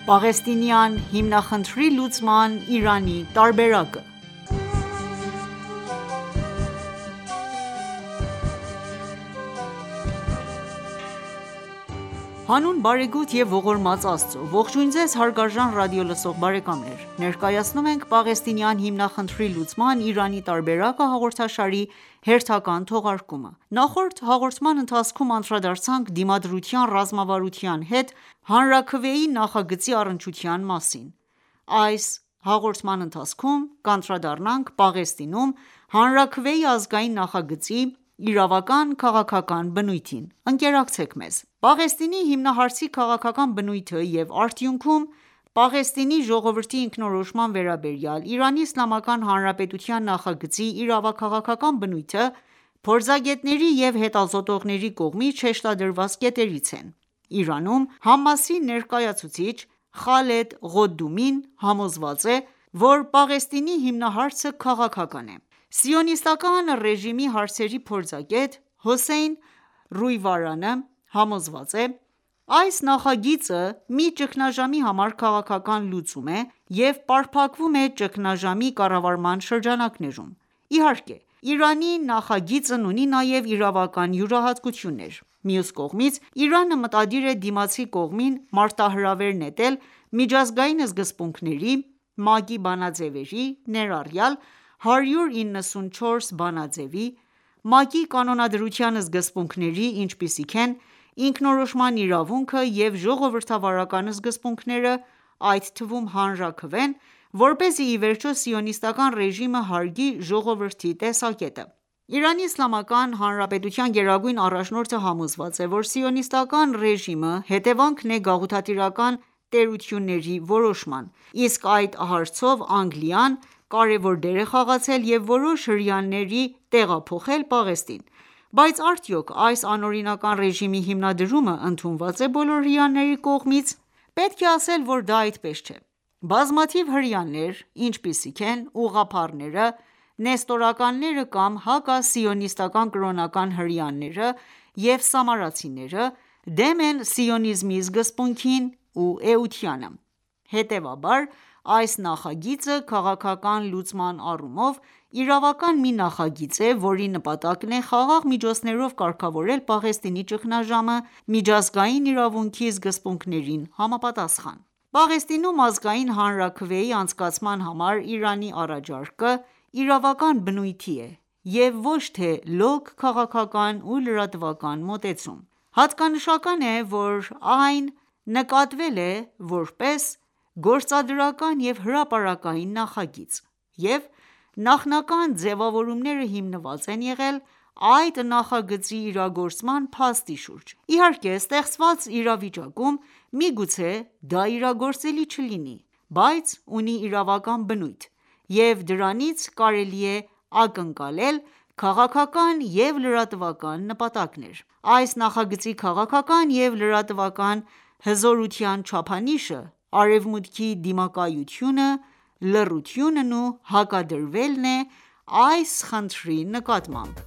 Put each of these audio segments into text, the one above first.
Պաղեստինյան հիմնախնդրի լուծման Իրանի տարբերակը։ Հանուն բարեգութ և ողորմած Աստծո: Ողջույն ձեզ հարգարժան ռադիոլսող բարեկամներ: Ներկայացնում ենք «Պաղեստինյան հիմնախնդրի լուծման Իրանի տարբերակը» հաղորդաշարի հերթական թողարկումը: Նախորդ հաղորդման ընթացքում անդրադարձանք Դիմադրության ռազմավարության հետ հանրաքվեի նախագծի առնչության մասին: Այս հաղորդման ընթացքում կանդրադառնանք Պաղեստինում հանրաքվեի ազգային նախագծի իրավական-քաղաքական բնույթին: Ընկերակցեք մեզ: Պաղեստինի հիմնահարցի քաղաքական բնույթը և արդյունքում Պաղեստինի ժողովրդի ինքնորոշման վերաբերյալ ԻԻՀ նախագծի իրավաքաղաքական բնույթը փորձագետների և հետազոտողների կողմից շեշտադրված կետերից են: Իրանում ՀԱՄԱՍ-ի ներկայացուցիչ Խալեդ Ղոդդումին համոզված է, որ Պաղեստինի հիմնահարցը քաղաքական է: Սիոնիստական ռեժիմի հարցերի փորձագետ Հոսեյն Ռույվարանը համոզված է. «Այս նախագիծը մի ճգնաժամի համար քաղաքական լուծում է և պարփակվում է ճգնաժամի կառավարման շրջանակներում: Իհարկե, Իրանի նախագիծն ունի նաև իրավական յուրահատկություններ: Մյուս կողմից, Իրանը մտադիր է դիմացի կողմին մարտահրավեր նետել միջազգային սկզբունքների, ՄԱԿ-ի բանաձևերի, ներառյալ 194 բանաձեւի, ՄԱԿ-ի կանոնադրության սկզբունքների, ինչպիսիք են ինքնորոշման իրավունքը և ժողովրդավարական սկզբունքները, այդ թվում հանրաքվեն, որպեսզի ի վերջո սիոնիստական ռեժիմը հարգի ժողովրդի տեսակետը»: ԻԻՀ գերագույն առաջնորդը համոզված է, որ սիոնիստական ռեժիմը հետևանքն է գաղութատիրական տերությունների որոշման, իսկ այդ հարցով Անգլիան կարևոր դեր է խաղացել և որոշ հրեաների տեղափոխել Պաղեստին: Բայց արդյոք այս անօրինական ռեժիմի հիմնադրումը ընդունված է բոլոր հրեաների կողմից: Պետք է ասել, որ դա այդպես չէ: Բազմաթիվ հրեաներ, ինչպիսիք են ուղղափառները, նեստորականները կամ հակասիոնիստական կրոնական հրեաները և սամարացիները, դեմ են սիոնիզմի սկզբունքին ու էությանը: Հետևաբար, այս նախագիծը քաղաքական լուծման առումով իրավական մի նախագիծ է, որի նպատակն է խաղաղ միջոցներով կարգավորել Պաղեստինի ճգնաժամը միջազգային իրավունքի սկզբունքներին համապատասխան: Պաղեստինում ազգային հանրաքվեի անցկացման համար Իրանի առաջարկը իրավական բնույթի է և ոչ թե լոկ քաղաքական ու լրատվական մոտեցում: Հատկանշական է, որ այն նկատվել է որպես գործադրական և հրապարակային նախագիծ և նախնական ձևավորումները հիմնված են եղել այդ նախագծի իրագործման փաստի շուրջ: Իհարկե, ստեղծված իրավիճակում միգուցե դա իրագործելի չլինի, բայց ունի իրավական բնույթ և դրանից կարելի է ակնկալել քաղաքական և լրատվական նպատակներ: Այս նախագծի քաղաքական և լրատվական հզորության չափանիշը Արևմուտքի դիմակայությունը, լռությունն ու հակադրվելն է այս խնդրի նկատմամբ: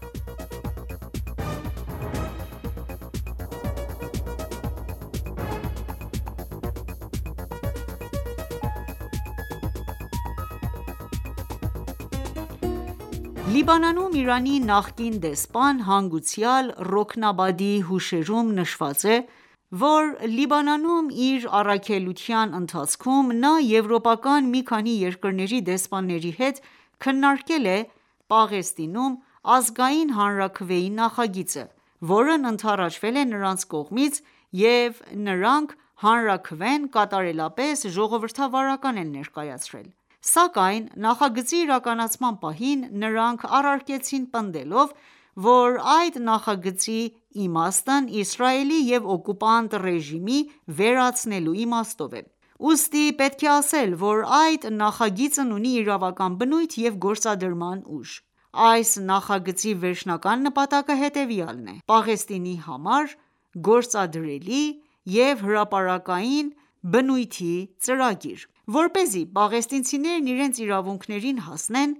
Լիբանանում Իրանի նախկին դեսպան հանգուցյալ Ռոքնաբադիի հուշերում նշված է, որ Լիբանանում իր առաքելության ընթացքում նա եվրոպական մի քանի երկրների դեսպանների հետ քննարկել է Պաղեստինում ազգային հանրաքվեի նախագիծը, որն ընդառաջվել է նրանց կողմից և նրանք հանրաքվեն կատարելապես ժողովրդավարական են ներկայացրել: Սակայն նախագծի իրականացման պահին նրանք առարկեցին պնդելով, որ այդ նախագծի իմաստն Իսրայելի և օկուպանտ ռեժիմի վերացնելու իմաստով է: Ուստի պետք է ասել, որ այդ նախագիծն ունի իրավական բնույթ և գործադրման ուժ: Այս նախագծի վերջնական նպատակը հետևյալն է՝ Պաղեստինի համար գործադրելի և հրապարակային բնույթի ծրագիր: Որպեսզի պաղեստինցիներն իրենց իրավունքներին հասնեն,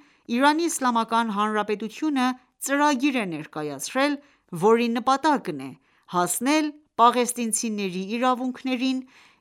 ԻԻՀ-ն ծրագիր է ներկայացրել, որի նպատակն է հասնել պաղեստինցիների իրավունքներին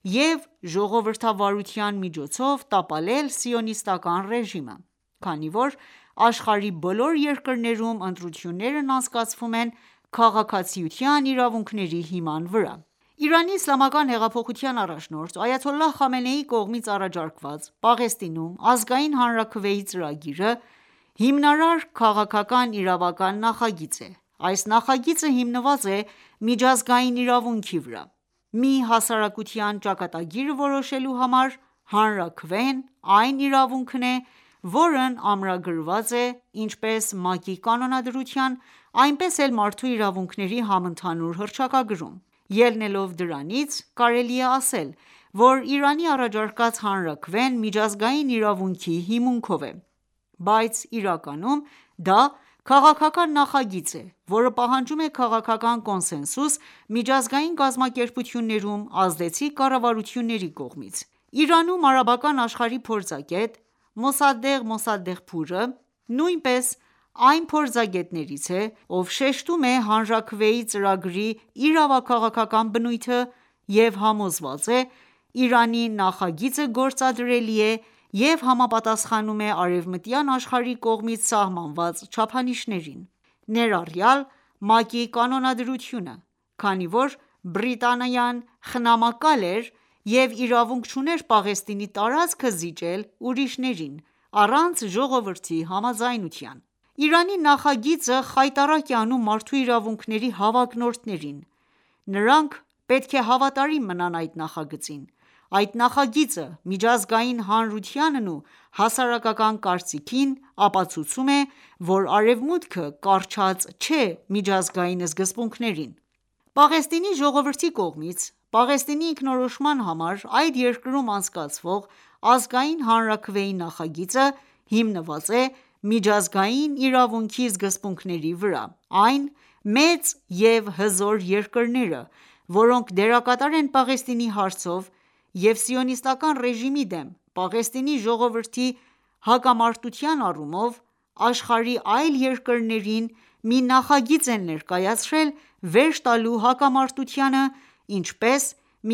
և ժողովրդավարության միջոցով տապալել սիոնիստական ռեժիմը, քանի որ աշխարհի բոլոր երկրներում ընտրություններն անցկացվում են քաղաքացիության իրավունքների հիման վրա։ Իրանի իսլամական հեղափոխության առաջնորդ այաթոլլահ Խամենեիի կողմից առաջարկված Պաղեստինում ազգային հանրաքվեի ծրագիրը հիմնարար քաղաքական իրավական նախագիծ է։ Այս նախագիծը հիմնված է միջազգային իրավունքի վրա։ Մի հասարակության ճակատագիրը որոշելու համար հանրաքվեն այն իրավունքն է, որն ամրագրված է ինչպես ՄԱԿ-ի կանոնադրության, այնպես էլ Մարդու իրավունքների համընդհանուր հռչակագրում։ Ելնելով դրանից, կարելի է ասել, որ Իրանի առաջարկած հանրաքվեն միջազգային իրավունքի հիմունքով է, բայց իրականում դա քաղաքական նախագիծ է, որը պահանջում է քաղաքական կոնսենսուս միջազգային կազմակերպություններում ազդեցիկ կառավարությունների կողմից։ Իրանում արաբական աշխարհի փորձագետ Մոսադեղ Մոսադեղփուրը նույնպես այն փորձագետներից է, ով շեշտում է հանրաքվեի ծրագրի իրավաքաղաքական բնույթը և համոզված է Իրանի նախագիծը գործադրելի է և համապատասխանում է արևմտյան աշխարհի կողմից սահմանված չափանիշներին, ներառյալ ՄԱԿ-ի կանոնադրությունը, քանի որ Բրիտանիան խնամակալ էր և իրավունք չուներ Պաղեստինի տարածքը զիջել ուրիշներին առանց ժողովրդի համաձայնության։ Իրանի նախագիծը խայտառակ է անում մարդու իրավունքների հավակնորդներին։ Նրանք պետք է հավատարիմ մնան այդ նախագծին։ Այդ նախագիծը միջազգային հանրությանն ու հասարակական կարծիքին ապացուցում է, որ Արևմուտքը կառչած չէ միջազգային սկզբունքներին։ Պաղեստինի ժողովրդի կողմից Պաղեստինի ինքնորոշման համար այդ երկրում անցկացվող ազգային հանրաքվեի նախագիծը հիմնված է միջազգային իրավունքի սկզբունքների վրա։ Այն մեծ և հզոր երկրները, որոնք դերակատար են Պաղեստինի հարցով և սիոնիստական ռեժիմի դեմ Պաղեստինի ժողովրդի հակամարտության առումով, աշխարհի այլ երկրներին մի նախագիծ են ներկայացրել վերջ տալու հակամարտությանը, ինչպես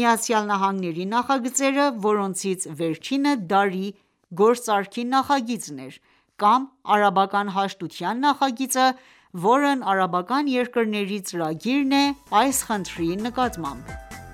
ԱՄՆ-ի նախագծերը, որոնցից վերջինը դարի գործարքի նախագիծն էր, կամ արաբական հաշտության նախագիծը, որն արաբական երկրների ծրագիրն է այս խնդրի նկատմամբ։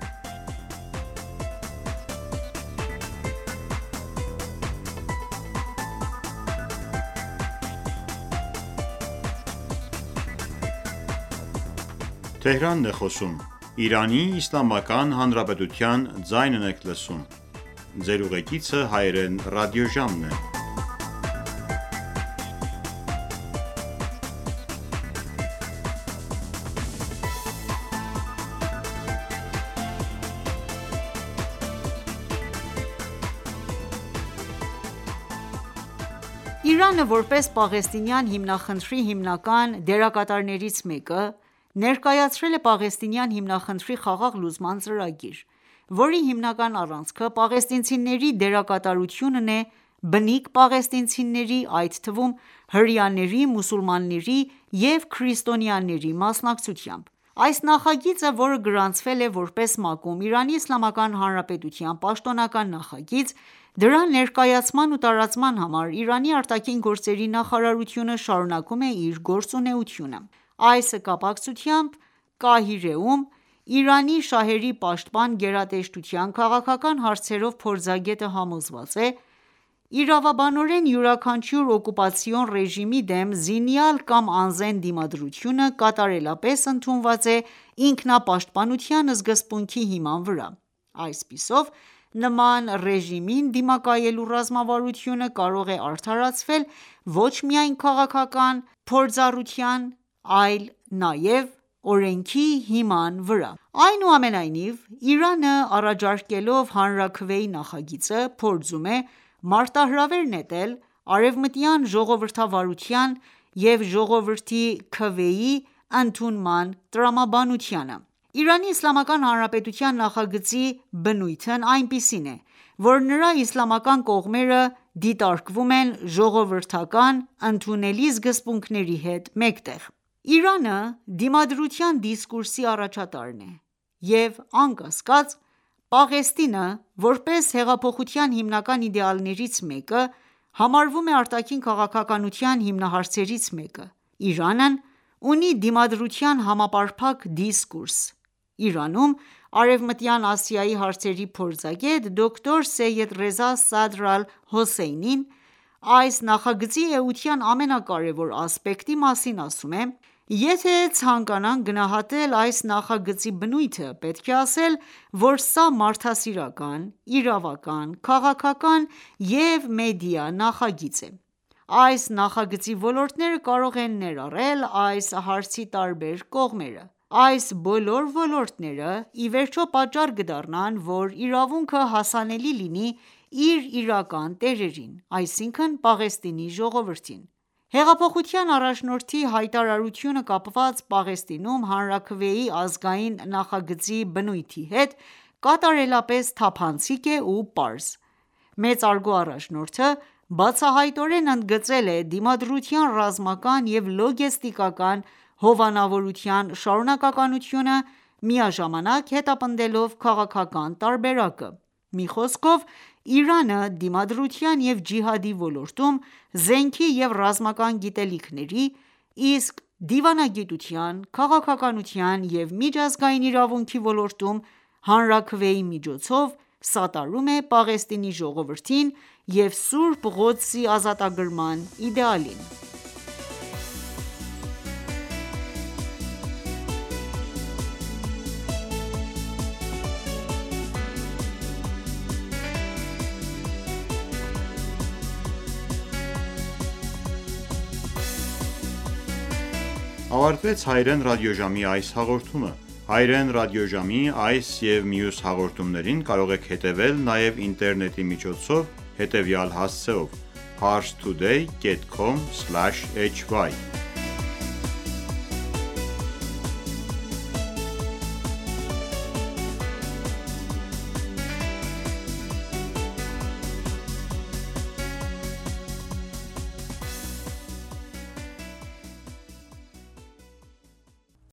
Իրանը, որպես պաղեստինյան հիմնախնդրի հիմնական դերակատարներից մեկը, ներկայացրել է պաղեստինյան հիմնախնդրի խաղաղ լուծման ծրագիր, որի հիմնական առանցքը պաղեստինցիների դերակատարությունն է բնիկ պաղեստինցիների, այդ թվում հրեաների, մուսուլմանների և քրիստոնյաների մասնակցությամբ։ Այս նախագիծը, որը գրանցվել է որպես ՄԱԿ-ում Իրանի Իսլամական Հանրապետության պաշտոնական նախագիծ, դրա ներկայացման ու տարածման համար Իրանի ԱԳ նախարարությունը շարունակում է իր գործունեությունը։ Այս կապակցությամբ Կահիրեում Իրանի շահերի պաշտպան գերատեսչության քաղաքական հարցերով փորձագետը համոզված է.«Իրավաբանորեն յուրաքանչյուր օկուպացիոն ռեժիմի դեմ զինյալ կամ անզեն դիմադրությունը կատարելապես ընդունված է ինքնապաշտպանության սկզբունքի հիման վրա։ Այսպիսով, նման ռեժիմին դիմակայելու ռազմավարությունը կարող է արդարացվել ոչ միայն քաղաքական փորձառության, այլ նաև օրենքի հիման վրա»։ Այնուամենայնիվ, Իրանը առաջարկելով հանրաքվեի նախագիծը, փորձում է մարտահրավեր նետել արևմտյան ժողովրդավարության և ժողովրդի քվեի ընդունման տրամաբանությանը։ Իրանի Իսլամական Հանրապետության նախագծի բնույթն այնպիսին է, որ նրա իսլամական կողմերը դիտարկվում են ժողովրդական ընդունելի սկզբունքների հետ մեկտեղ։ Իրանը դիմադրության դիսկուրսի առաջատարն է և անկասկած, Պաղեստինը, որպես հեղափոխության հիմնական իդեալներից մեկը, համարվում է արտաքին քաղաքականության հիմնահարցերից մեկը։ Իրանն ունի դիմադրության համապարփակ դիսկուրս։ Իրանում Արևմտյան Ասիայի հարցերի փորձագետ դոկտոր Սեյեդ Ռեզա Սադր Ալ-Հոսեյնին այս նախագծի էության ամենակարևոր ասպեկտի մասին ասում է.«Եթե ցանկանանք գնահատել այս նախագծի բնույթը, պետք է ասել, որ սա մարդասիրական, իրավական, քաղաքական և մեդիա նախագիծ է։ Այս նախագծի ոլորտները կարող են ներառել այս հարցի տարբեր կողմերը։ Այս բոլոր ոլորտները ի վերջո պատճառ կդառնան, որ իրավունքը հասանելի լինի իր իրական տերերին, այսինքն Պաղեստինի ժողովրդին»։ Հեղափոխության առաջնորդի հայտարարությունը կապված Պաղեստինում հանրաքվեի ազգային նախագծի բնույթի հետ կատարելապես թափանցիկ է ու պարզ։ Մեծարգո առաջնորդը բացահայտորեն ընդգծել է Դիմադրության ռազմական և լոգեստիկական հովանավորության շարունակականությունը, միաժամանակ հետապնդելով քաղաքական տարբերակը։ Մի խոսքով, Իրանը դիմադրության և ջիհադի ոլորտում զենքի և ռազմական գիտելիքների, իսկ դիվանագիտության, քաղաքականության և միջազգային իրավունքի ոլորտում հանրաքվեի միջոցով սատարում է Պաղեստինի ժողովրդին և Սուրբ Ղոդսի ազատագրման իդեալին։ Ավարտվեց հայրեն ռադիոժամի այս հաղորդումը։ Հայրեն ռադիոժամի այս և մյուս հաղորդումներին կարող եք հետևել նաև ինտերնետի միջոցով հետևյալ հասցեով՝ parstoday.com/hy